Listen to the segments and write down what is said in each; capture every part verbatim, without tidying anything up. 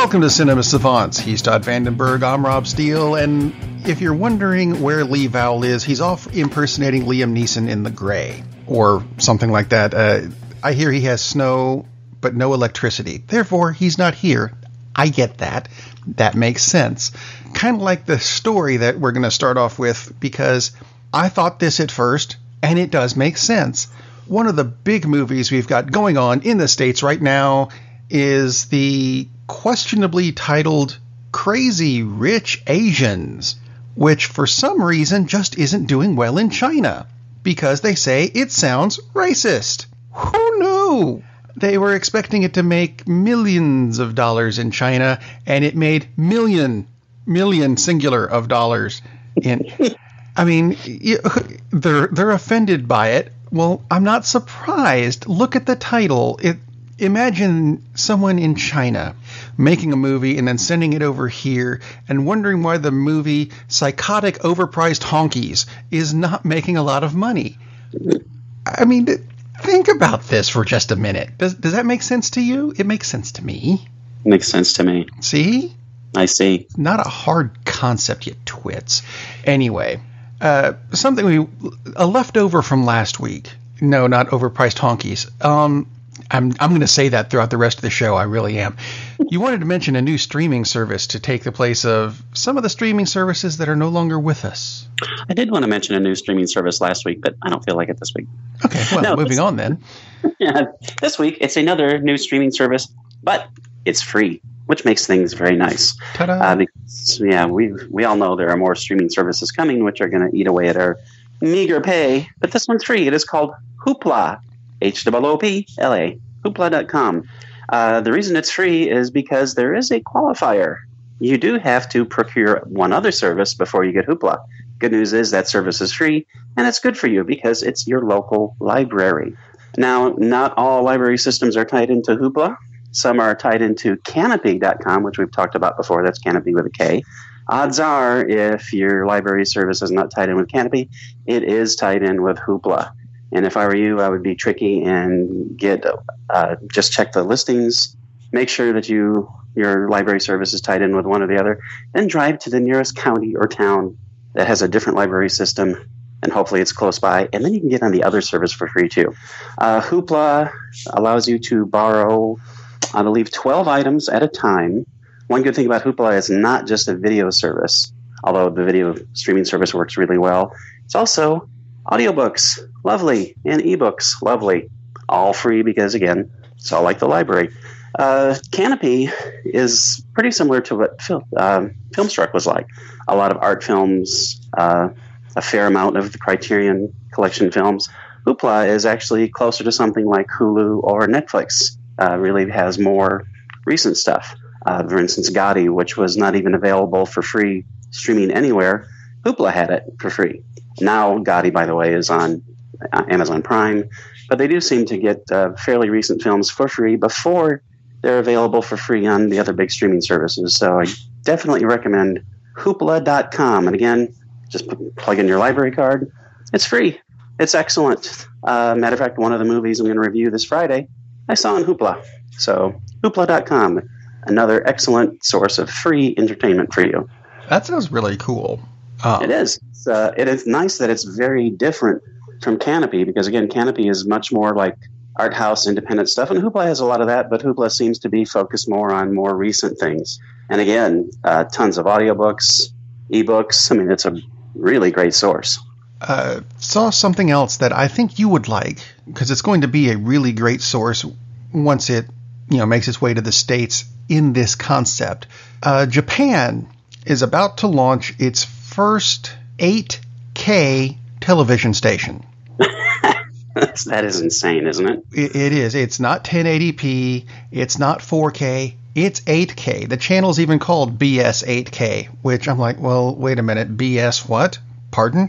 Welcome to Cinema Savants. He's Todd Vandenberg, I'm Rob Steele, and if you're wondering where Lee Vowell is, he's off impersonating Liam Neeson in The Grey, or something like that. Uh, I hear he has snow, but no electricity. Therefore, he's not here. I get that. That makes sense. Kind of like the story that we're going to start off with, because I thought this at first, and it does make sense. One of the big movies we've got going on in the States right now is the questionably titled Crazy Rich Asians, which for some reason just isn't doing well in China, because they say it sounds racist. Who knew? They were expecting it to make millions of dollars in China, and it made million, million singular of dollars in. I mean, they're they're offended by it. Well, I'm not surprised. Look at the title. It imagine someone in China making a movie and then sending it over here and wondering why the movie Psychotic Overpriced Honkies is not making a lot of money. I mean, think about this for just a minute. Does does that make sense to you? It makes sense to me. Makes sense to me. See? I see. Not a hard concept, you twits. Anyway, uh, something we a leftover from last week. No, not overpriced honkies. Um, I'm I'm going to say that throughout the rest of the show. I really am. You wanted to mention a new streaming service to take the place of some of the streaming services that are no longer with us. I did want to mention a new streaming service last week, but I don't feel like it this week. Okay, well, no, moving this, on then. Yeah, this week it's another new streaming service, but it's free, which makes things very nice. Ta-da! Uh, because, yeah, we we all know there are more streaming services coming, which are going to eat away at our meager pay. But this one's free. It is called Hoopla, H O O P L A, hoopla dot com. Uh, the reason it's free is because there is a qualifier. You do have to procure one other service before you get Hoopla. Good news is that service is free, and it's good for you because it's your local library. Now, not all library systems are tied into Hoopla. Some are tied into Kanopy dot com, which we've talked about before. That's Kanopy with a K. Odds are, if your library service is not tied in with Kanopy, it is tied in with Hoopla. And if I were you, I would be tricky and get uh, just check the listings, make sure that you your library service is tied in with one or the other, then drive to the nearest county or town that has a different library system, and hopefully it's close by, and then you can get on the other service for free too. Uh, Hoopla allows you to borrow, I believe, twelve items at a time. One good thing about Hoopla is not just a video service, although the video streaming service works really well. It's also audiobooks, lovely, and ebooks, lovely. All free because, again, it's all like the library. Uh, Kanopy is pretty similar to what Fil- um, Filmstruck was like. A lot of art films, uh, a fair amount of the Criterion Collection films. Hoopla is actually closer to something like Hulu or Netflix. Uh, really has more recent stuff. Uh, for instance, Gotti, which was not even available for free streaming anywhere, Hoopla had it for free. Now, Gotti, by the way, is on uh, Amazon Prime, but they do seem to get uh, fairly recent films for free before they're available for free on the other big streaming services. So I definitely recommend hoopla dot com. And again, just p- plug in your library card. It's free. It's excellent. Uh, matter of fact, one of the movies I'm going to review this Friday, I saw on Hoopla. So hoopla dot com, another excellent source of free entertainment for you. That sounds really cool. Um, It is. It's, uh, it is nice that it's very different from Kanopy because, again, Kanopy is much more like art house independent stuff, and Hoopla has a lot of that, but Hoopla seems to be focused more on more recent things. And again, uh, tons of audiobooks, ebooks. I mean, it's a really great source. Uh, saw something else that I think you would like, because it's going to be a really great source once it, you know, makes its way to the States in this concept. Uh, Japan is about to launch its first eight K television station. That is insane, isn't it? it? It is. It's not ten eighty p. It's not four K. It's eight K. The channel's even called B S eight K, which I'm like, well, wait a minute. B S what? Pardon?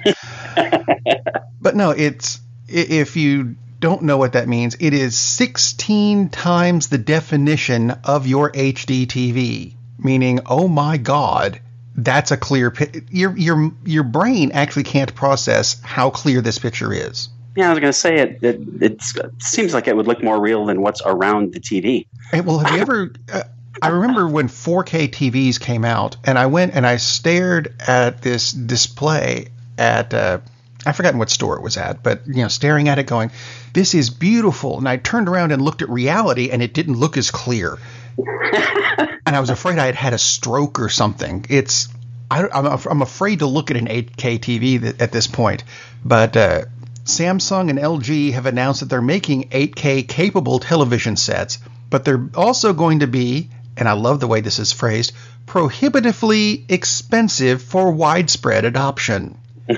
But no, it's, if you don't know what that means, it is sixteen times the definition of your H D T V, meaning, oh my God, that's a clear pi- your your your brain actually can't process how clear this picture is. Yeah, I was going to say it, it. It's, it seems like it would look more real than what's around the T V. Hey, well, have you ever? Uh, I remember when four K T Vs came out, and I went and I stared at this display at, uh, I've forgotten what store it was at, but, you know, staring at it going, this is beautiful. And I turned around and looked at reality, and it didn't look as clear. And I was afraid I had had a stroke or something. It's, I, I'm, I'm afraid to look at an eight K T V th- at this point. But uh, Samsung and L G have announced that they're making eight K capable television sets, but they're also going to be, and I love the way this is phrased, prohibitively expensive for widespread adoption.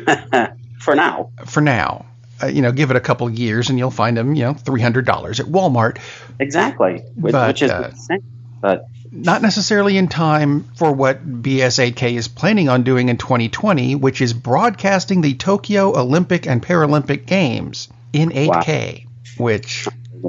For now. For now. Uh, you know, give it a couple of years and you'll find them, you know, three hundred dollars at Walmart. Exactly. Which, but, which is uh, but not necessarily in time for what B S eight K is planning on doing in twenty twenty, which is broadcasting the Tokyo Olympic and Paralympic Games in eight K, wow. which,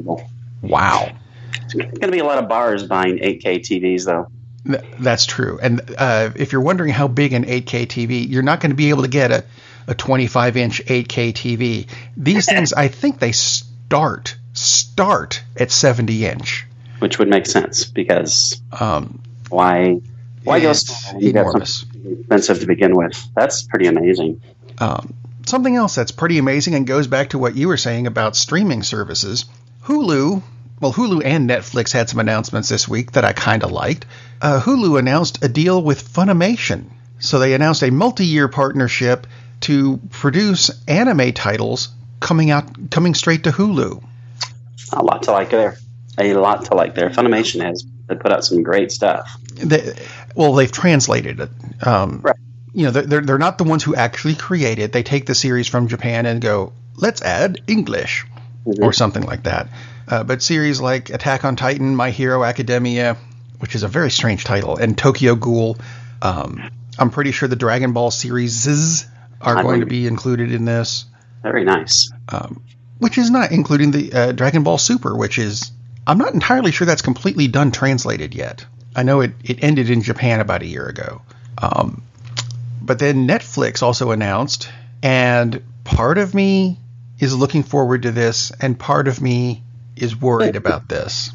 wow. There's going to be a lot of bars buying eight K T Vs, though. Th- that's true. And uh, if you're wondering how big an eight K T V, you're not going to be able to get a, a twenty-five inch eight K T V. These things, I think they start, start at seventy inch. Which would make sense, because um, why why go small? You got something expensive to begin with. That's pretty amazing. Um, something else that's pretty amazing and goes back to what you were saying about streaming services. Hulu, well, Hulu and Netflix had some announcements this week that I kind of liked. Uh, Hulu announced a deal with Funimation. So they announced a multi-year partnership to produce anime titles coming out, coming straight to Hulu. A lot to like there. A lot to like there. Funimation has put out some great stuff. They, well, they've translated it. Um, right. You know, they're they're not the ones who actually create it. They take the series from Japan and go, let's add English, mm-hmm. or something like that. Uh, but series like Attack on Titan, My Hero Academia, which is a very strange title, and Tokyo Ghoul. Um, I'm pretty sure the Dragon Ball series are I going to be included in this. Very nice. Um, which is not including the uh, Dragon Ball Super, which is, I'm not entirely sure that's completely done translated yet. I know it, it ended in Japan about a year ago. Um, but then Netflix also announced, and part of me is looking forward to this, and part of me is worried about this.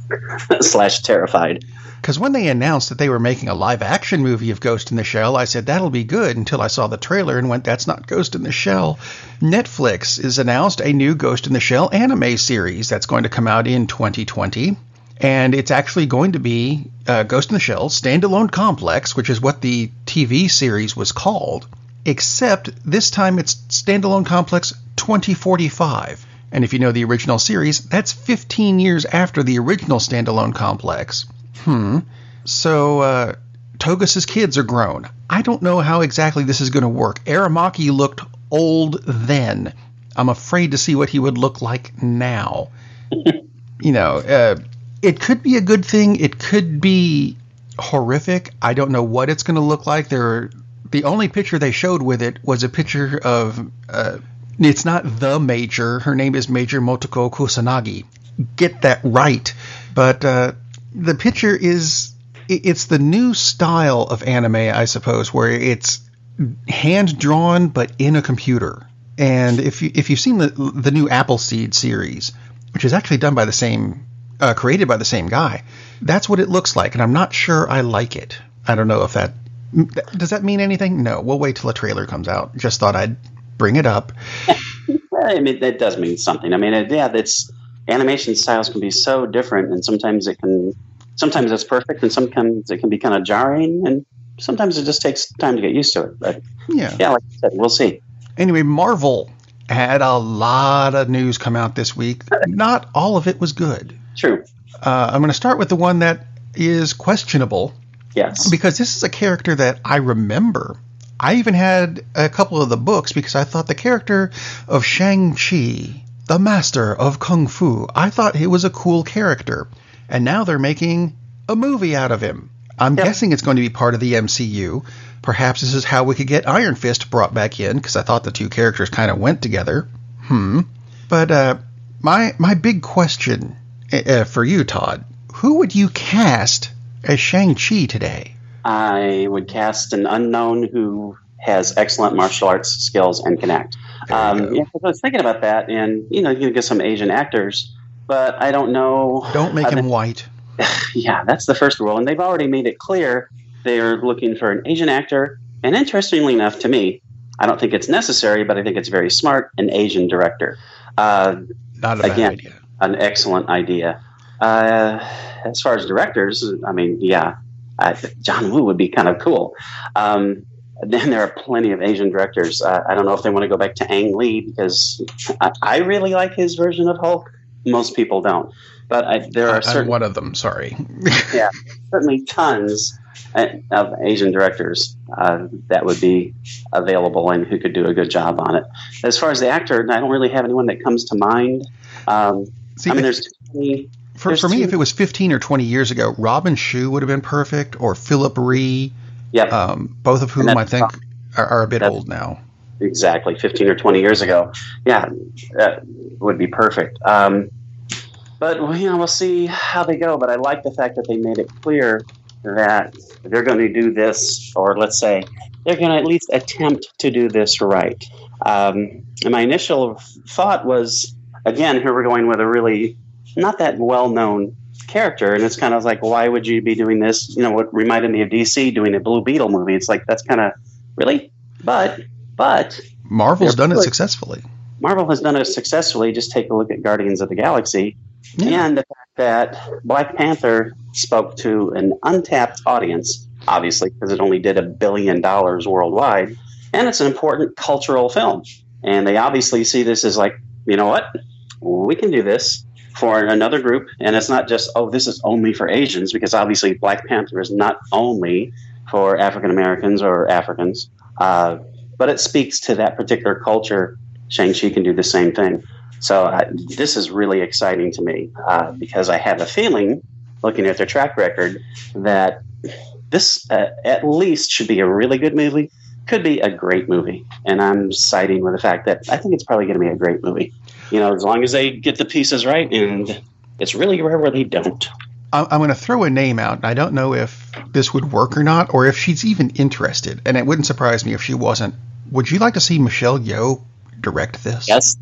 Slash terrified. Because when they announced that they were making a live-action movie of Ghost in the Shell, I said, that'll be good, until I saw the trailer and went, that's not Ghost in the Shell. Netflix has announced a new Ghost in the Shell anime series that's going to come out in twenty twenty. And it's actually going to be uh, Ghost in the Shell Standalone Complex, which is what the T V series was called, except this time it's Standalone Complex twenty forty-five. And if you know the original series, that's fifteen years after the original Standalone Complex. Hmm. So, uh, Togas's kids are grown. I don't know how exactly this is going to work. Aramaki looked old then. I'm afraid to see what he would look like now. You know, uh, it could be a good thing. It could be horrific. I don't know what it's going to look like. There, the only picture they showed with it was a picture of, uh, it's not the Major. Her name is Major Motoko Kusanagi. Get that right. But, uh, the picture is, it's the new style of anime, I suppose, where it's hand-drawn but in a computer. And if, you, if you've seen the the new Appleseed series, which is actually done by the same, uh, created by the same guy, that's what it looks like, and I'm not sure I like it. I don't know if that, does that mean anything? No, we'll wait till a trailer comes out. Just thought I'd bring it up. I mean, that does mean something. I mean, it, yeah, it's... animation styles can be so different, and sometimes it can, sometimes it's perfect, and sometimes it can be kind of jarring, and sometimes it just takes time to get used to it. But yeah, yeah, like I said, we'll see. Anyway, Marvel had a lot of news come out this week. Not all of it was good. True. Uh, I'm going to start with the one that is questionable. Yes. Because this is a character that I remember. I even had a couple of the books because I thought the character of Shang-Chi, the master of Kung Fu, I thought he was a cool character. And now they're making a movie out of him. I'm yep. guessing it's going to be part of the M C U. Perhaps this is how we could get Iron Fist brought back in, because I thought the two characters kind of went together. Hmm. But uh, my my big question uh, for you, Todd, who would you cast as Shang-Chi today? I would cast an unknown who has excellent martial arts skills and can act. Um, yeah, I was thinking about that, and you know, you can get some Asian actors, but I don't know. Don't make him they, white. yeah, that's the first rule. And they've already made it clear they're looking for an Asian actor. And interestingly enough, to me, I don't think it's necessary, but I think it's very smart, an Asian director. Uh, Not a bad again, idea. An excellent idea. Uh, as far as directors, I mean, yeah, I, John Woo would be kind of cool. Um, then there are plenty of Asian directors. Uh, I don't know if they want to go back to Ang Lee, because I, I really like his version of Hulk. Most people don't. But I, there are certain... I'm one of them, sorry. yeah, certainly tons of Asian directors uh, that would be available and who could do a good job on it. As far as the actor, I don't really have anyone that comes to mind. Um, See, I mean, if, there's too many... For, for me, too, if it was fifteen or twenty years ago, Robin Shou would have been perfect, or Philip Rhee, yep. um, both of whom I think are, are a bit old now. Exactly, fifteen or twenty years ago. Yeah, that would be perfect. Um, but, well, you know, we'll see how they go. But I like the fact that they made it clear that they're going to do this, or let's say they're going to at least attempt to do this right. Um, and my initial thought was, again, here we're going with a really not that well-known character, and it's kind of like, why would you be doing this? You know, what reminded me of D C doing a Blue Beetle movie. It's like, that's kind of, really? But, but... Marvel's done it successfully. Marvel has done it successfully. Just take a look at Guardians of the Galaxy. Yeah. And the fact that Black Panther spoke to an untapped audience, obviously, because it only did a billion dollars worldwide. And it's an important cultural film. And they obviously see this as like, you know what? We can do this for another group. And it's not just, oh, this is only for Asians, because obviously Black Panther is not only for African Americans or Africans, uh, but it speaks to that particular culture. Shang-Chi can do the same thing. So uh, this is really exciting to me uh, because I have a feeling, looking at their track record, that this uh, at least should be a really good movie, could be a great movie. And I'm siding with the fact that I think it's probably going to be a great movie. You know, as long as they get the pieces right, and it's really rare where they don't. I'm going to throw a name out, and I don't know if this would work or not, or if she's even interested, and it wouldn't surprise me if she wasn't. Would you like to see Michelle Yeoh direct this? Yes.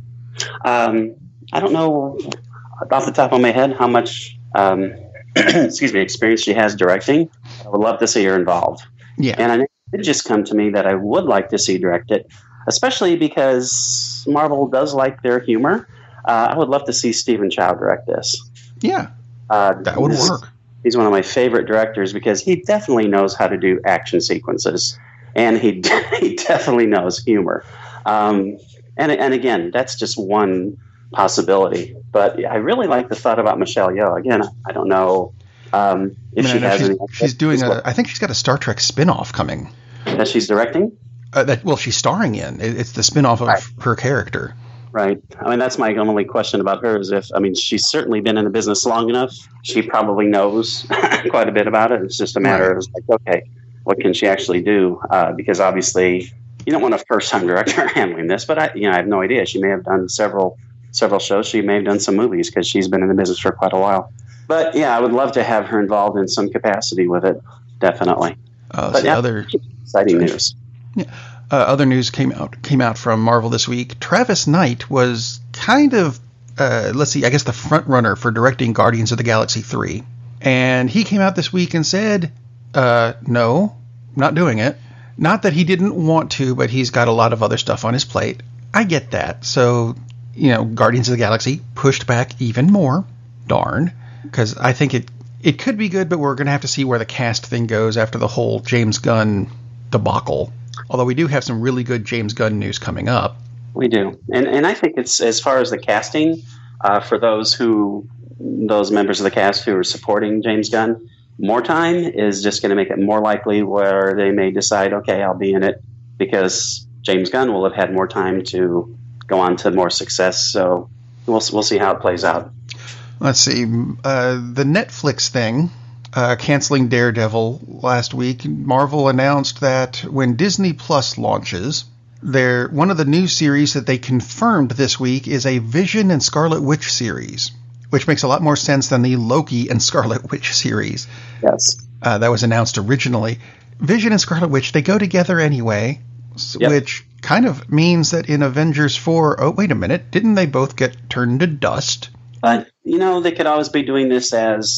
Um, I don't know off the top of my head how much, um, excuse me, experience she has directing. I would love to see her involved. Yeah. And it did just come to me that I would like to see direct it, especially because Marvel does like their humor. Uh, I would love to see Stephen Chow direct this. Yeah. Uh, that would this, work. He's one of my favorite directors because he definitely knows how to do action sequences, and he he definitely knows humor. Um, and and again, that's just one possibility. But I really like the thought about Michelle Yeoh. Again, I don't know um, if I mean, she I has she's, any. She's doing a. I think she's got a Star Trek spin-off coming. That she's directing. Uh, that well, she's starring in. It, it's the spin-off of right. her character. Right. I mean, that's my only question about her is if, I mean, she's certainly been in the business long enough. She probably knows quite a bit about it. It's just a matter right. of like, okay, what can she actually do? Uh, because obviously you don't want a first-time director handling this, but I, you know, I have no idea. She may have done several, several shows. She may have done some movies because she's been in the business for quite a while. But yeah, I would love to have her involved in some capacity with it. Definitely. Uh, but yeah, other exciting sorry. news. Yeah. Uh, other news came out came out from Marvel this week. Travis Knight was kind of, uh, let's see, I guess the front runner for directing Guardians of the Galaxy three. And he came out this week and said, uh, no, not doing it. Not that he didn't want to, but he's got a lot of other stuff on his plate. I get that. So, you know, Guardians of the Galaxy pushed back even more. Darn. Because I think it, it could be good, but we're going to have to see where the cast thing goes after the whole James Gunn debacle. Although we do have some really good James Gunn news coming up. We do. And and I think it's, as far as the casting, uh, for those who, those members of the cast who are supporting James Gunn, more time is just going to make it more likely where they may decide, okay, I'll be in it, because James Gunn will have had more time to go on to more success. So we'll we'll see how it plays out. Let's see. Uh, the Netflix thing. Uh, canceling Daredevil last week, Marvel announced that when Disney Plus launches, their one of the new series that they confirmed this week is a Vision and Scarlet Witch series, which makes a lot more sense than the Loki and Scarlet Witch series. Yes. Uh, that was announced originally. Vision and Scarlet Witch, they go together anyway, yep. Which kind of means that in Avengers four, oh, wait a minute, didn't they both get turned to dust? But, you know, they could always be doing this as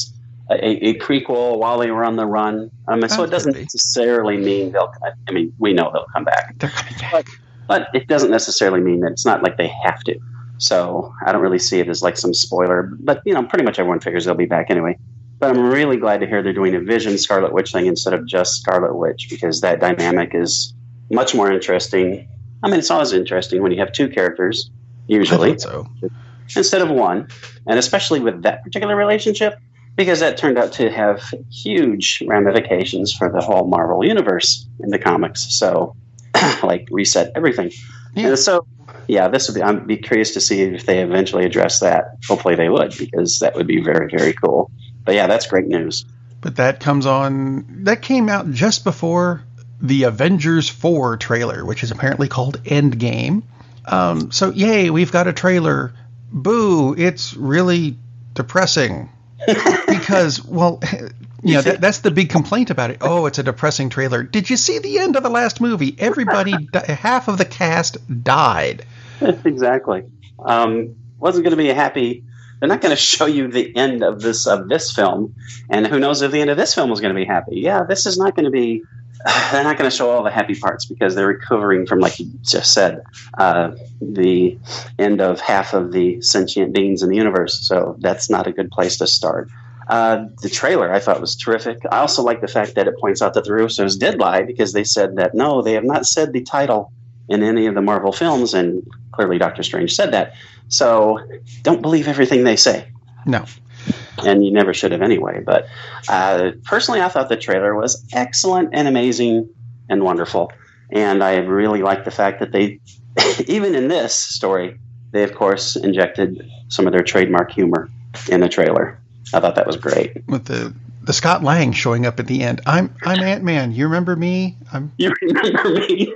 a, a prequel while they were on the run. Um, so That it doesn't could be. necessarily mean they'll. I mean, we know they'll come back, They're coming back. but, but it doesn't necessarily mean that it's not like they have to. So I don't really see it as like some spoiler. But you know, pretty much everyone figures they'll be back anyway. But I'm really glad to hear they're doing a Vision Scarlet Witch thing instead of just Scarlet Witch, because that dynamic is much more interesting. I mean, it's always interesting when you have two characters, usually, I thought so. instead of one, and especially with that particular relationship, because that turned out to have huge ramifications for the whole Marvel universe in the comics. So, like, reset everything. Yeah. And so, yeah, this would be. I'd be curious to see if they eventually address that. Hopefully, they would, because that would be very, very cool. But yeah, that's great news. But that comes on. That came out just before the Avengers four trailer, which is apparently called Endgame. Um, so, yay, we've got a trailer. Boo, it's really depressing. Because, well, you know, that, that's the big complaint about it. Oh, it's a depressing trailer. Did you see the end of the last movie? Everybody, di- half of the cast died. Exactly. Um, wasn't going to be a happy. They're not going to show you the end of this of this film, and who knows if the end of this film was going to be happy. Yeah, this is not going to be. They're not going to show all the happy parts because they're recovering from, like you just said, uh, the end of half of the sentient beings in the universe. So that's not a good place to start. Uh, the trailer I thought was terrific. I also like the fact that it points out that the Russos did lie, because they said that no, they have not said the title in any of the Marvel films, and clearly Doctor Strange said that. So don't believe everything they say. No. And you never should have anyway. But uh, personally, I thought the trailer was excellent and amazing and wonderful. And I really like the fact that they, even in this story, they, of course, injected some of their trademark humor in the trailer. I thought that was great. With the, the Scott Lang showing up at the end. I'm I'm Ant-Man. You remember me? I'm. You remember me?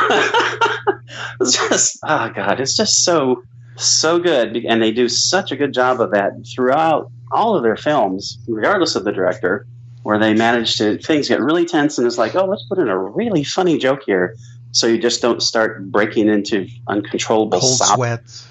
It's just, oh, God, it's just so... so good, and they do such a good job of that throughout all of their films, regardless of the director, where they manage to, things get really tense and it's like, oh, let's put in a really funny joke here, so you just don't start breaking into uncontrollable Cold sob. sweats.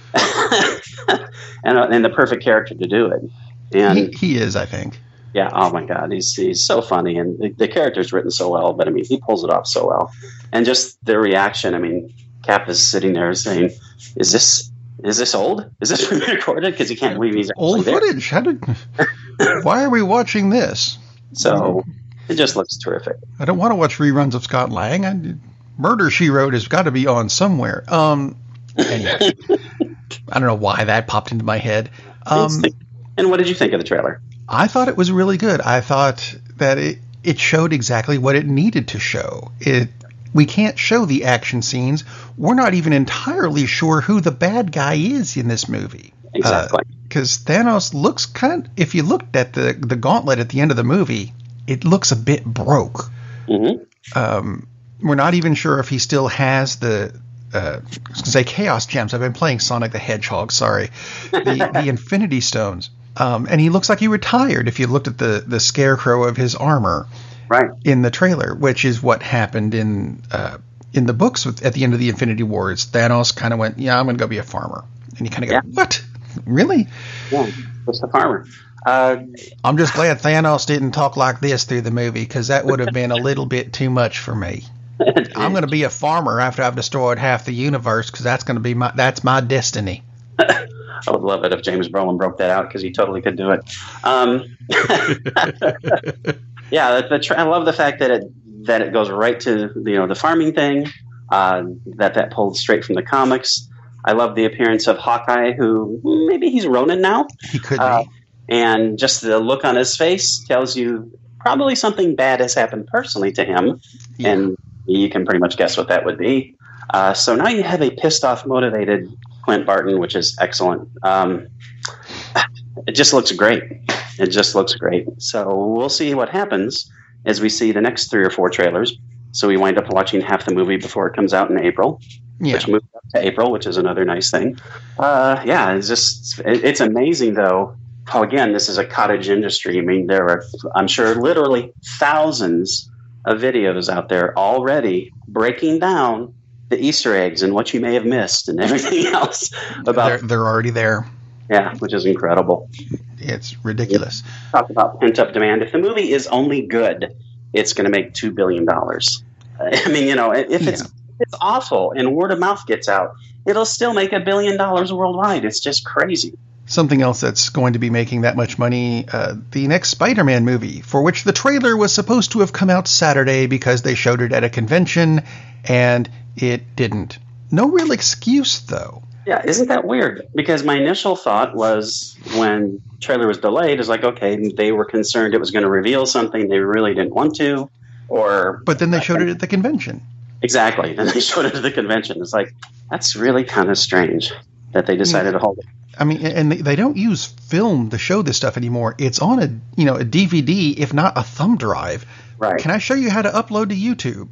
and, uh, and the perfect character to do it. And He, he is, I think. yeah, oh my God, he's he's so funny, and the, the character's written so well, but I mean, he pulls it off so well. And just their reaction, I mean, Cap is sitting there saying, is this Is this old? Is this recorded? Because he can't believe he's Old there. footage. How did? Why are we watching this? So it just looks terrific. I don't want to watch reruns of Scott Lang. I, Murder, She Wrote has got to be on somewhere. Um. Anyway, I don't know why that popped into my head. Um. And what did you think of the trailer? I thought it was really good. I thought that it it showed exactly what it needed to show. It. We can't show the action scenes. We're not even entirely sure who the bad guy is in this movie. Exactly. Because uh, Thanos looks kind of, if you looked at the, the gauntlet at the end of the movie, it looks a bit broke. Mm-hmm. Um, we're not even sure if he still has the, uh, I was going to say Chaos Gems. I've been playing Sonic the Hedgehog, sorry. The, the Infinity Stones. Um, and he looks like he retired if you looked at the, the scarecrow of his armor. Right. In the trailer, which is what happened in uh, in the books with, at the end of the Infinity Wars. Thanos kind of went, yeah, I'm going to go be a farmer. And you kind of go, yeah. What? Really? Yeah, just a farmer. Uh, I'm just glad Thanos didn't talk like this through the movie, because that would have been a little bit too much for me. I'm going to be a farmer after I've destroyed half the universe, because that's going to be my that's my destiny. I would love it if James Brolin broke that out, because he totally could do it. Um, yeah, the, the tra- I love the fact that it that it goes right to you know the farming thing. Uh, that that pulled straight from the comics. I love the appearance of Hawkeye, who maybe he's Ronin now. He could uh, be. And just the look on his face tells you probably something bad has happened personally to him, Yeah. and you can pretty much guess what that would be. Uh, so now you have a pissed off, motivated Clint Barton, which is excellent. Um, it just looks great. It just looks great. So we'll see what happens as we see the next three or four trailers. So we wind up watching half the movie before it comes out in April, Yeah. which moves up to April, which is another nice thing. Uh, yeah, it's just it, it's amazing though. How again, this is a cottage industry. I mean, there are, I'm sure, literally thousands of videos out there already breaking down the Easter eggs and what you may have missed and everything else about They're, they're already there. Yeah, which is incredible. It's ridiculous. Talk about pent up demand. If the movie is only good, it's going to make two billion dollars. I mean, you know, if it's, yeah. it's awful and word of mouth gets out, it'll still make a billion dollars worldwide. It's just crazy. Something else that's going to be making that much money, uh, the next Spider-Man movie, for which the trailer was supposed to have come out Saturday because they showed it at a convention, and it didn't. No real excuse, though. Yeah, isn't that weird? Because my initial thought was, when the trailer was delayed, is like, okay, they were concerned it was going to reveal something they really didn't want to, or... But then they showed it at the convention. Exactly, and they showed it at the convention. It's like, that's really kind of strange that they decided yeah. to hold it. I mean, and they don't use film to show this stuff anymore. It's on a, you know, a D V D, if not a thumb drive. Right. Can I show you how to upload to YouTube?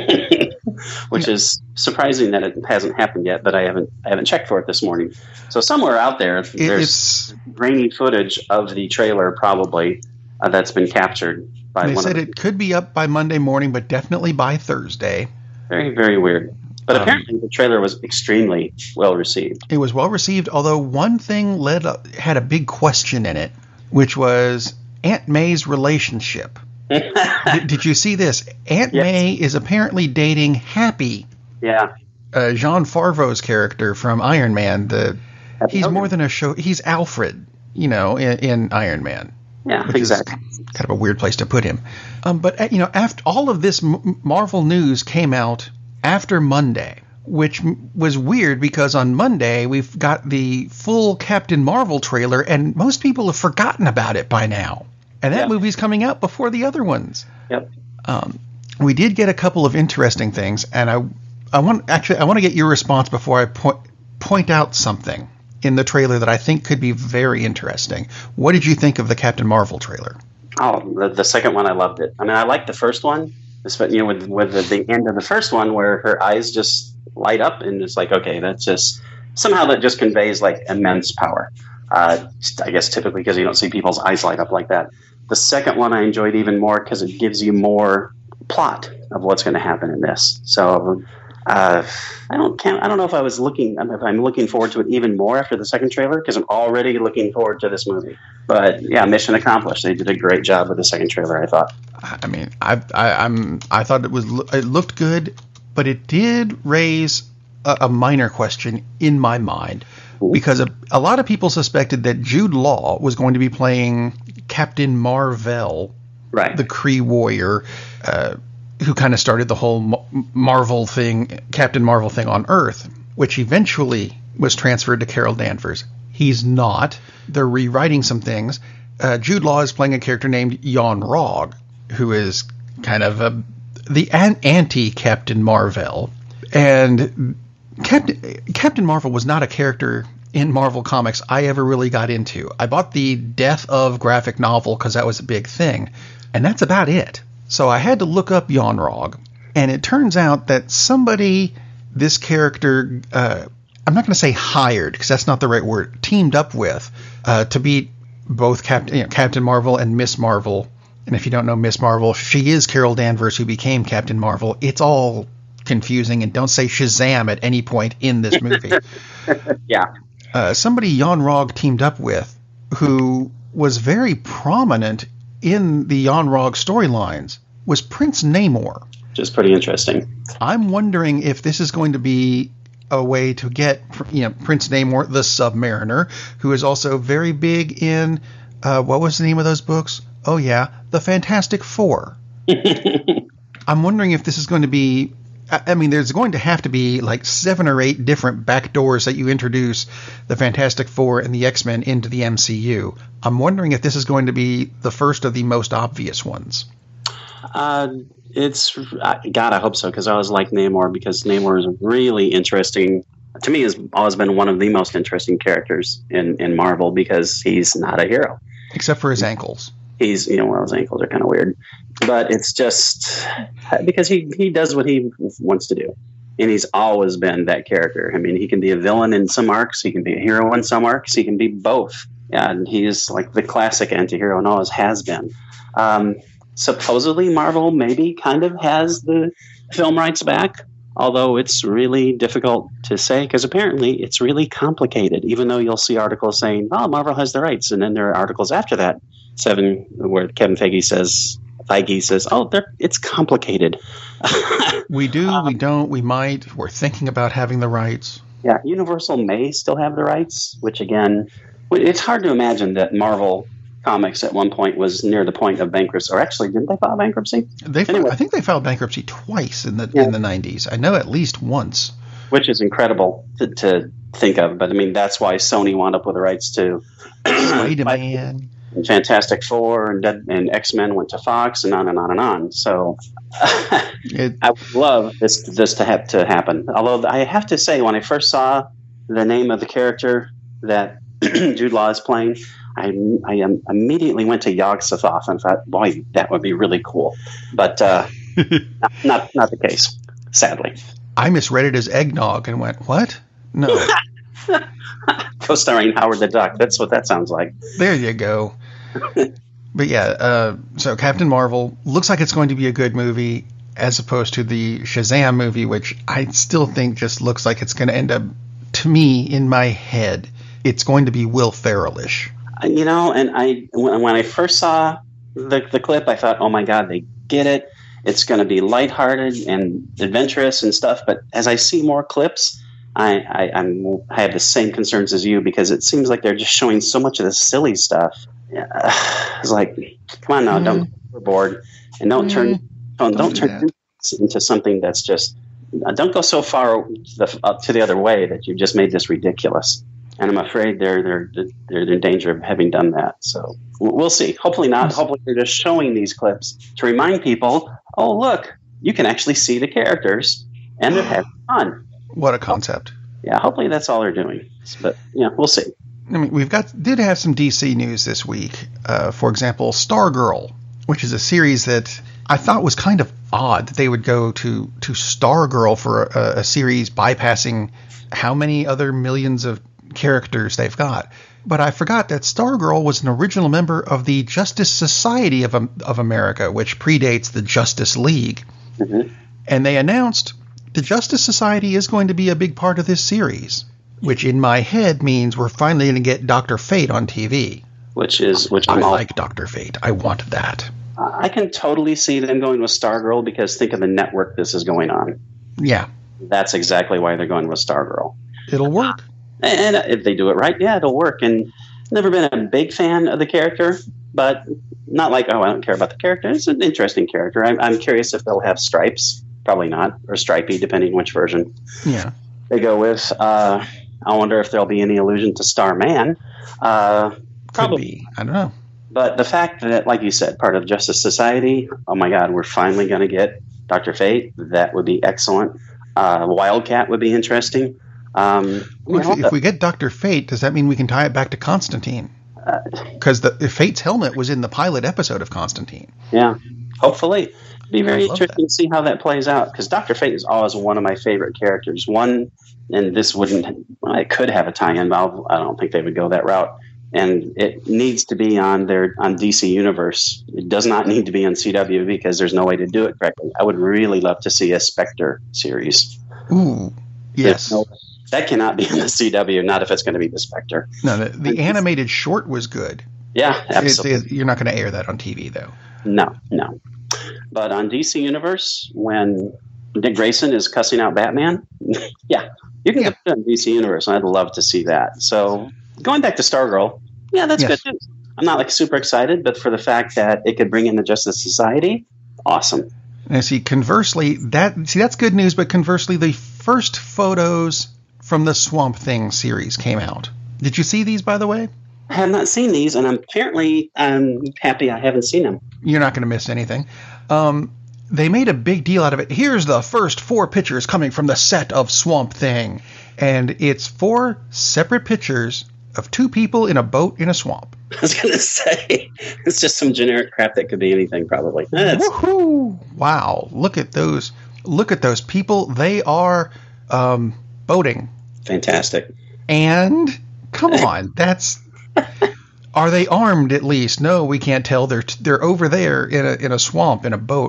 Which yeah. is surprising that it hasn't happened yet, but I haven't I haven't checked for it this morning. So somewhere out there, there's it's, grainy footage of the trailer probably uh, that's been captured by they one said of the, it could be up by Monday morning, but definitely by Thursday. Very, very weird. But apparently um, the trailer was extremely well received. It was well received, although one thing led up, had a big question in it, which was Aunt May's relationship. did, did you see this? Aunt yes. May is apparently dating Happy. Yeah. Uh, Jean Favreau's character from Iron Man. The Happy he's Hogan. more than a show. He's Alfred, you know, in, in Iron Man. Yeah, which exactly. Is kind of a weird place to put him. Um, but you know, after all of this M- Marvel news came out after Monday, which was weird because on Monday we've got the full Captain Marvel trailer, and most people have forgotten about it by now. And that yep. movie's coming out before the other ones. Yep. Um, we did get a couple of interesting things, and I, I want actually I want to get your response before I point point out something in the trailer that I think could be very interesting. What did you think of the Captain Marvel trailer? Oh, the, the second one, I loved it. I mean, I liked the first one, you know, with with the, the end of the first one where her eyes just light up, and it's like, okay, that's just somehow that just conveys like immense power. Uh, I guess typically because you don't see people's eyes light up like that. The second one I enjoyed even more because it gives you more plot of what's going to happen in this. So uh, I don't can't, I don't know if I was looking if I'm looking forward to it even more after the second trailer because I'm already looking forward to this movie. But yeah, mission accomplished. They did a great job with the second trailer, I thought. I mean, I, I I'm I thought it was it looked good, but it did raise a, a minor question in my mind. Because a, a lot of people suspected that Jude Law was going to be playing Captain Marvel, right? The Kree warrior, uh, who kind of started the whole Marvel thing, Captain Marvel thing on Earth, which eventually was transferred to Carol Danvers. He's not. They're rewriting some things. Uh, Jude Law is playing a character named Yon-Rogg, who is kind of a, the an- anti-Captain Marvel. And Captain Captain Marvel was not a character in Marvel Comics I ever really got into. I bought the Death of graphic novel because that was a big thing, and that's about it. So I had to look up Yon-Rogg, and it turns out that somebody, this character, uh, I'm not going to say hired because that's not the right word, teamed up with uh, to beat both Captain, you know, Captain Marvel and Miss Marvel. And if you don't know Miss Marvel, she is Carol Danvers who became Captain Marvel. It's all confusing, and don't say Shazam at any point in this movie. yeah. Uh, somebody Yon-Rogg teamed up with who was very prominent in the Yon-Rogg storylines was Prince Namor. Which is pretty interesting. I'm wondering if this is going to be a way to get, you know, Prince Namor, the Submariner, who is also very big in, uh, what was the name of those books? Oh, yeah, the Fantastic Four. I'm wondering if this is going to be, I mean, there's going to have to be like seven or eight different back doors that you introduce the Fantastic Four and the X-Men into the M C U. I'm wondering if this is going to be the first of the most obvious ones. Uh, it's, God, I hope so, because I always like Namor, because Namor is really interesting. To me, has always been one of the most interesting characters in, in Marvel, because he's not a hero. Except for his ankles. He's, you know, well, his ankles are kind of weird. But it's just because he, he does what he wants to do. And he's always been that character. I mean, he can be a villain in some arcs. He can be a hero in some arcs. He can be both. Yeah, and he's like the classic anti-hero and always has been. Um, supposedly, Marvel maybe kind of has the film rights back although it's really difficult to say because apparently it's really complicated, even though you'll see articles saying, oh, Marvel has the rights. And then there are articles after that, seven, where Kevin Feige says, Feige says, oh, it's complicated. We do, um, we don't, we might. We're thinking about having the rights. Yeah, Universal may still have the rights, which again, it's hard to imagine that Marvel Comics at one point was near the point of bankruptcy, or actually, didn't they file bankruptcy? They, anyway. I think they filed bankruptcy twice in the yeah. in the nineties. I know at least once, which is incredible to, to think of. But I mean, that's why Sony wound up with the rights to Spider-Man, and Fantastic Four, and Dead, and X-Men went to Fox, and on and on and on. So it, I would love this this to have to happen. Although I have to say, when I first saw the name of the character that Jude Law is playing, I, I immediately went to Yog-Sothoth and thought, boy, that would be really cool. But uh, not, not not the case, sadly. I misread it as eggnog and went, what? No. Co-starring Howard the Duck. That's what that sounds like. There you go. But yeah, uh, so Captain Marvel looks like it's going to be a good movie as opposed to the Shazam movie, which I still think just looks like it's going to end up, to me, in my head, it's going to be Will Ferrell-ish. You know, and I when I first saw the the clip, I thought, oh my God, they get it. It's going to be lighthearted and adventurous and stuff. But as I see more clips, I, I, I'm, I have the same concerns as you because it seems like they're just showing so much of the silly stuff. Uh, it's like, come on now, mm. don't go overboard and don't mm. turn don't, don't, don't do turn that. into something that's just uh, don't go so far to the, uh, to the other way that you've just made this ridiculous. And I'm afraid they're they're they're in danger of having done that. So we'll see. Hopefully not. Hopefully they're just showing these clips to remind people, oh, look, you can actually see the characters and they're having fun. What a concept. Yeah, hopefully that's all they're doing. But, yeah, we'll see. I mean, we've got did have some D C news this week. Uh, for example, Stargirl, which is a series that I thought was kind of odd that they would go to, to Stargirl for a, a series bypassing how many other millions of characters they've got. But I forgot that Stargirl was an original member of the Justice Society of of America, which predates the Justice League. Mm-hmm. And they announced the Justice Society is going to be a big part of this series, which in my head means we're finally going to get Doctor Fate on T V. Which is which I I'm like all, Doctor Fate. I want that. I can totally see them going with Stargirl because think of the network this is going on. Yeah. That's exactly why they're going with Stargirl. It'll work. And if they do it right, yeah, it'll work. And never been a big fan of the character, but not like, oh, I don't care about the character. It's an interesting character. I'm, I'm curious if they'll have stripes. Probably not. Or stripey, depending which version yeah. they go with. Uh, I wonder if there'll be any allusion to Starman. Uh, probably. Could be. I don't know. But the fact that, like you said, part of Justice Society, oh my God, we're finally going to get Doctor Fate. That would be excellent. Uh, Wildcat would be interesting. Um, well, if, if we get Doctor Fate, does that mean we can tie it back to Constantine? Because uh, the Fate's helmet was in the pilot episode of Constantine. Yeah, hopefully. It'd be very interesting that. to see how that plays out. Because Doctor Fate is always one of my favorite characters. One, and this wouldn't, well, it could have a tie-in, but I don't think they would go that route. And it needs to be on their on D C Universe. It does not need to be on C W because there's no way to do it correctly. I would really love to see a Spectre series. Ooh, yes. No, that cannot be in the C W, not if it's going to be the Spectre. No, the, the animated short was good. Yeah, absolutely. It, it, you're not going to air that on T V, though. No, no. But on D C Universe, when Dick Grayson is cussing out Batman, yeah, you can yeah. get it on D C Universe, and I'd love to see that. So going back to Stargirl, yeah, that's yes. good news. I'm not like super excited, but for the fact that it could bring in the Justice Society, awesome. And see, conversely, that see that's good news, but conversely, the first photos from the Swamp Thing series came out. Did you see these, by the way? I have not seen these, and I'm apparently I'm happy I haven't seen them. You're not going to miss anything. Um, they made a big deal out of it. Here's the first four pictures coming from the set of Swamp Thing. And it's four separate pictures of two people in a boat in a swamp. I was going to say, it's just some generic crap that could be anything, probably. Woohoo! Wow. Look at those. Look at those people. They are um, boating. Fantastic. And, come on, that's... Are they armed at least? No, we can't tell. They're they're over there in a in a swamp in a boat.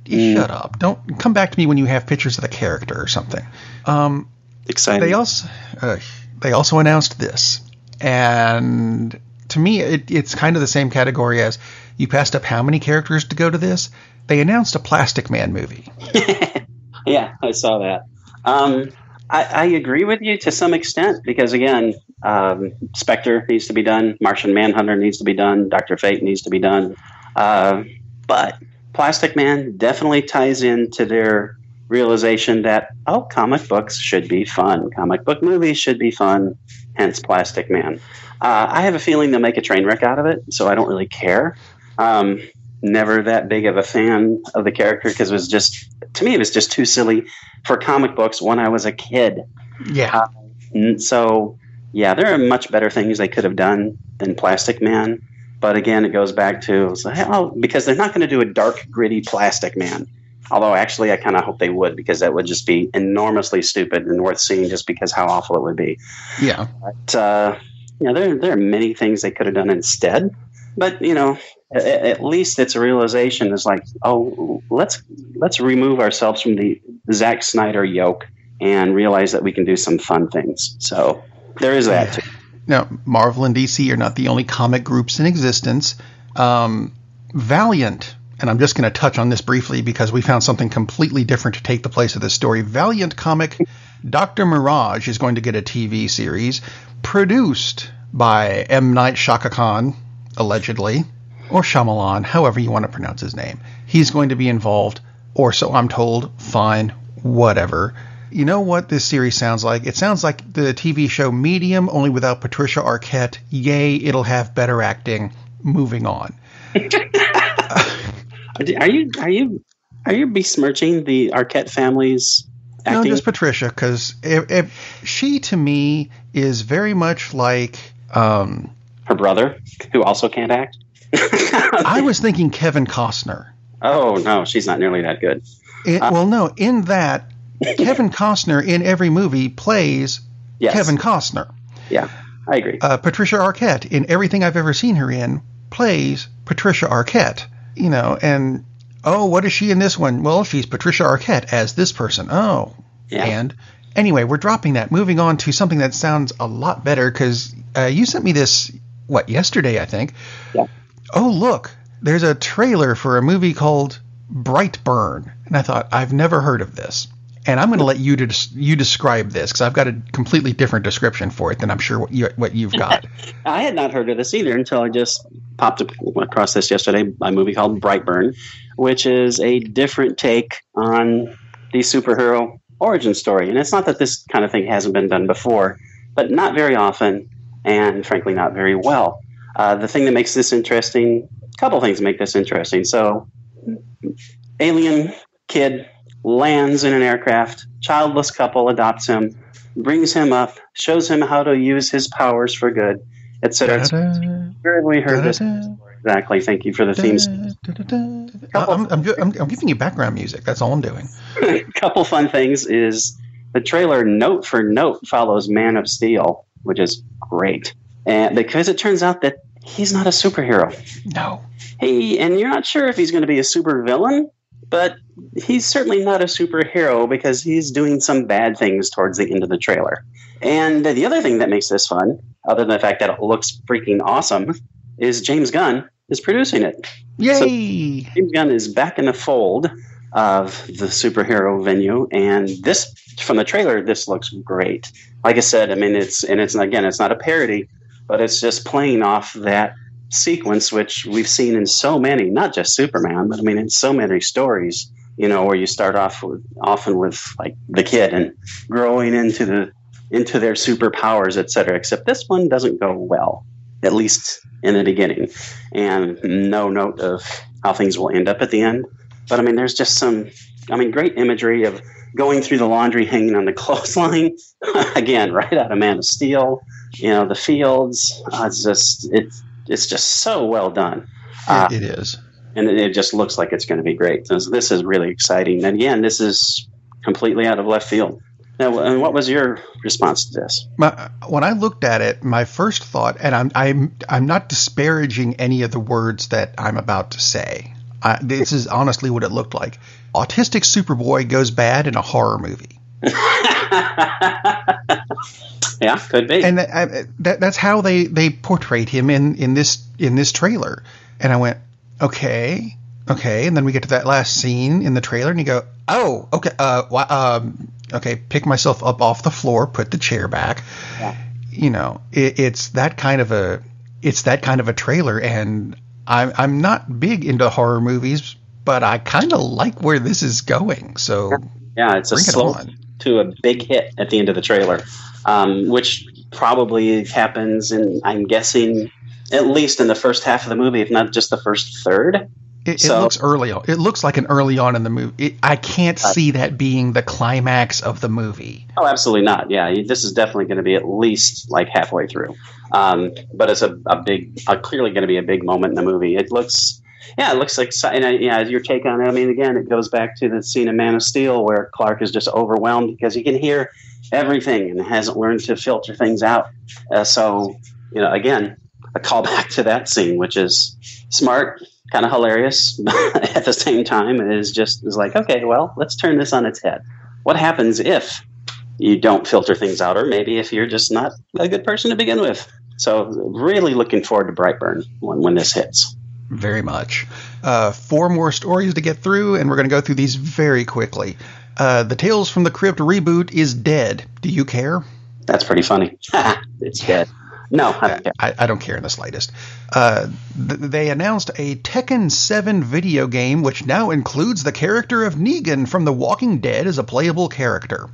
Mm. Shut up! Don't come back to me when you have pictures of the character or something. Um, Exciting. They also uh, they also announced this, and to me, it, it's kind of the same category as you passed up how many characters to go to this. They announced a Plastic Man movie. Yeah, I saw that. Um, I, I agree with you to some extent because, again, um, Spectre needs to be done. Martian Manhunter needs to be done. Doctor Fate needs to be done. Uh, but Plastic Man definitely ties into their realization that, oh, comic books should be fun. Comic book movies should be fun, hence Plastic Man. Uh, I have a feeling they'll make a train wreck out of it, so I don't really care. Um, never that big of a fan of the character because it was just, to me, it was just too silly for comic books when I was a kid. Yeah. Uh, so, yeah, there are much better things they could have done than Plastic Man. But again, it goes back to, so, oh, because they're not going to do a dark, gritty Plastic Man. Although, actually, I kind of hope they would because that would just be enormously stupid and worth seeing just because how awful it would be. Yeah. But, uh, you know, there, there are many things they could have done instead. But, you know, at, at least it's a realization. It's like, oh, let's let's remove ourselves from the Zack Snyder yoke and realize that we can do some fun things. So there is that, too. Now, Marvel and D C are not the only comic groups in existence. Um, Valiant, and I'm just going to touch on this briefly because we found something completely different to take the place of this story. Valiant comic Doctor Mirage is going to get a T V series produced by M. Night Shyamalan, allegedly, or Shyamalan, however you want to pronounce his name. He's going to be involved, or so I'm told. Fine, whatever. You know what this series sounds like? It sounds like the T V show Medium, only without Patricia Arquette. Yay, it'll have better acting. Moving on. Are you are you are you besmirching the Arquette family's acting? No, just Patricia, because if, if she to me is very much like um, her brother, who also can't act. I was thinking Kevin Costner. Oh no, she's not nearly that good. It, uh, well, no, in that Kevin Costner in every movie plays yes. Kevin Costner. Yeah, I agree. Uh, Patricia Arquette in everything I've ever seen her in plays Patricia Arquette. You know, and, oh, what is she in this one? Well, she's Patricia Arquette as this person. Oh. Yeah. And anyway, we're dropping that. Moving on to something that sounds a lot better because uh, you sent me this, what, yesterday, I think. Yeah. Oh, look, there's a trailer for a movie called Brightburn. And I thought, I've never heard of this. And I'm going to let you des- you describe this because I've got a completely different description for it than I'm sure what, you, what you've got. I had not heard of this either until I just popped across this yesterday, a movie called Brightburn, which is a different take on the superhero origin story. And it's not that this kind of thing hasn't been done before, but not very often and, frankly, not very well. Uh, the thing that makes this interesting, a couple things make this interesting. So, alien kid lands in an aircraft, childless couple adopts him, brings him up, shows him how to use his powers for good, et cetera. We heard this exactly. Thank you for the themes. I'm, I'm, I'm, I'm giving you background music. That's all I'm doing. A couple fun things is the trailer note for note follows Man of Steel, which is great, and because it turns out that he's not a superhero. No. He and you're not sure if he's going to be a super villain. But he's certainly not a superhero because he's doing some bad things towards the end of the trailer. And the other thing that makes this fun, other than the fact that it looks freaking awesome, is James Gunn is producing it. Yay! So James Gunn is back in the fold of the superhero venue. And this, from the trailer, this looks great. Like I said, I mean, it's, and it's, again, it's not a parody, but it's just playing off that sequence which we've seen in so many, not just Superman, but I mean in so many stories, you know, where you start off with often with like the kid and growing into the into their superpowers, et cetera. Except this one doesn't go well, at least in the beginning, and no note of how things will end up at the end. But I mean, there's just some, I mean, great imagery of going through the laundry hanging on the clothesline, again, right out of Man of Steel. You know, the fields. Uh, it's just it's. It's just so well done. Uh, it is. And it just looks like it's going to be great. So this is really exciting. And again, this is completely out of left field. Now, and what was your response to this? My, when I looked at it, my first thought, and I'm, I'm, I'm not disparaging any of the words that I'm about to say. I, this is honestly what it looked like. Autistic Superboy goes bad in a horror movie. Yeah, could be. And that, I, that, that's how they, they portrayed him in, in this in this trailer. And I went, okay, okay. And then we get to that last scene in the trailer, and you go, oh, okay, uh, um, okay. Pick myself up off the floor, put the chair back. Yeah. You know, it, it's that kind of a it's that kind of a trailer, and I'm I'm not big into horror movies, but I kind of like where this is going. So yeah, it's a slow it to a big hit at the end of the trailer. Um, which probably happens in, I'm guessing, at least in the first half of the movie, if not just the first third. It, so, it looks early on. It looks like an early on in the movie. It, I can't uh, see that being the climax of the movie. Oh, absolutely not. Yeah, this is definitely going to be at least like halfway through. Um, but it's a, a big, uh, clearly going to be a big moment in the movie. It looks, yeah, it looks like, and uh, yeah, your take on it. I mean, again, it goes back to the scene in Man of Steel where Clark is just overwhelmed because he can hear everything and hasn't learned to filter things out. Uh, so, you know, again, a callback to that scene, which is smart, kind of hilarious at the same time. It is just is like, okay, well, let's turn this on its head. What happens if you don't filter things out, or maybe if you're just not a good person to begin with? So, really looking forward to Brightburn when, when this hits. Very much. Uh, four more stories to get through, and we're going to go through these very quickly. Uh, the Tales from the Crypt reboot is dead. Do you care? That's pretty funny. It's dead. No, I don't care. I, I don't care in the slightest. Uh, th- they announced a Tekken seven video game, which now includes the character of Negan from The Walking Dead as a playable character.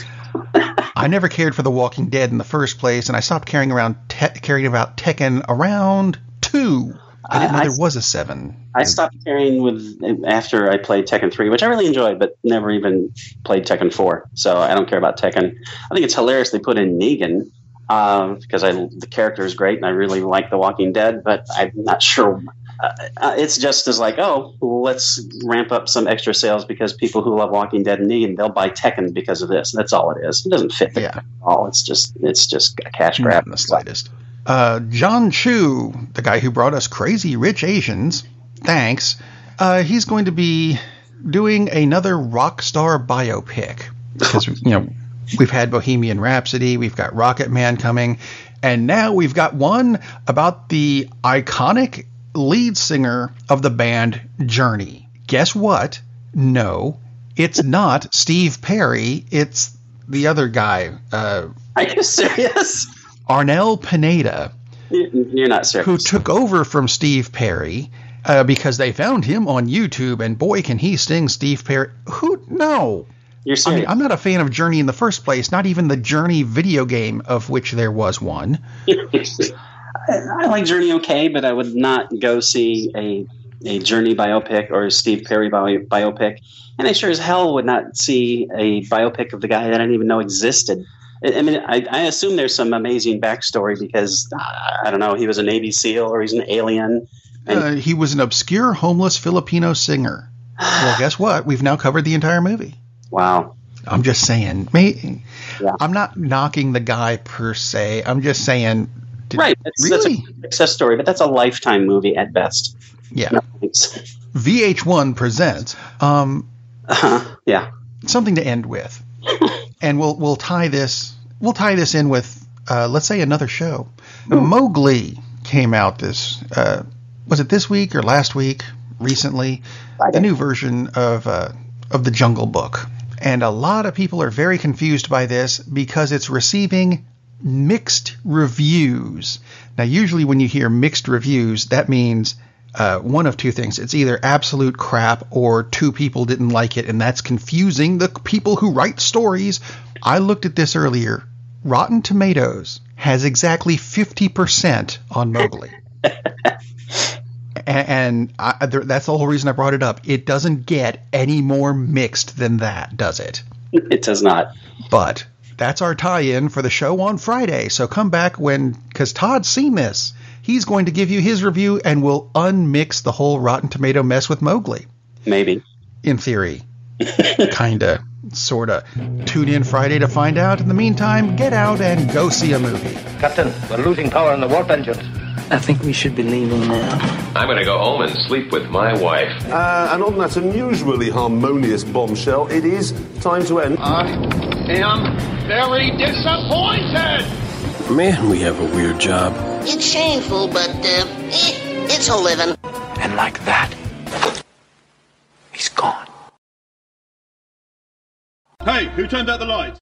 I never cared for The Walking Dead in the first place, and I stopped caring around te- caring about Tekken around two. I didn't know I, there was a seven. I stopped caring with after I played Tekken three, which I really enjoyed, but never even played Tekken four. So I don't care about Tekken. I think it's hilarious they put in Negan uh, because I the character is great and I really like The Walking Dead, but I'm not sure. Uh, it's just as like, oh, let's ramp up some extra sales because people who love Walking Dead and Negan, they'll buy Tekken because of this. That's all it is. It doesn't fit the yeah. at all. It's just it's just a cash grab. Not in the slightest. Uh, John Chu, the guy who brought us Crazy Rich Asians, thanks. Uh, he's going to be doing another rock star biopic because you know we've had Bohemian Rhapsody, we've got Rocket Man coming, and now we've got one about the iconic lead singer of the band Journey. Guess what? No, it's not Steve Perry. It's the other guy. Uh, Are you serious? Arnel Pineda, you're not serious, who took over from Steve Perry uh, because they found him on YouTube, and boy, can he sing Steve Perry. Who? No. You're serious. I mean, I'm not a fan of Journey in the first place, not even the Journey video game, of which there was one. I like Journey okay, but I would not go see a, a Journey biopic or a Steve Perry bio, biopic. And I sure as hell would not see a biopic of the guy that I didn't even know existed. I mean, I, I assume there's some amazing backstory because, uh, I don't know, he was a Navy SEAL or he's an alien. And uh, he was an obscure homeless Filipino singer. Well, guess what? We've now covered the entire movie. Wow. I'm just saying. May, yeah. I'm not knocking the guy per se. I'm just saying. Did, right. That's, really? That's a success story, but that's a Lifetime movie at best. Yeah. No, V H one presents um, uh-huh. yeah. something to end with. And we'll we'll tie this we'll tie this in with uh, let's say another show. Ooh. Mowgli came out this uh, was it this week or last week? Recently, the new version of uh, of the Jungle Book, and a lot of people are very confused by this because it's receiving mixed reviews. Now, usually when you hear mixed reviews, that means uh, one of two things. It's either absolute crap or two people didn't like it, and that's confusing the people who write stories. I looked at this earlier. Rotten Tomatoes has exactly fifty percent on Mowgli. and and I, that's the whole reason I brought it up. It doesn't get any more mixed than that, does it? It does not. But that's our tie-in for the show on Friday. So come back when, because Todd's seen this. He's going to give you his review, and we'll unmix the whole Rotten Tomato mess with Mowgli. Maybe. In theory. Kinda. Sorta. Tune in Friday to find out. In the meantime, get out and go see a movie. Captain, we're losing power in the warp engines. I think we should be leaving now. I'm gonna go home and sleep with my wife. Uh, and on that unusually harmonious bombshell, it is time to end. I am very disappointed! Man, we have a weird job. It's shameful, but, uh, eh, it's a living. And like that, he's gone. Hey, who turned out the lights?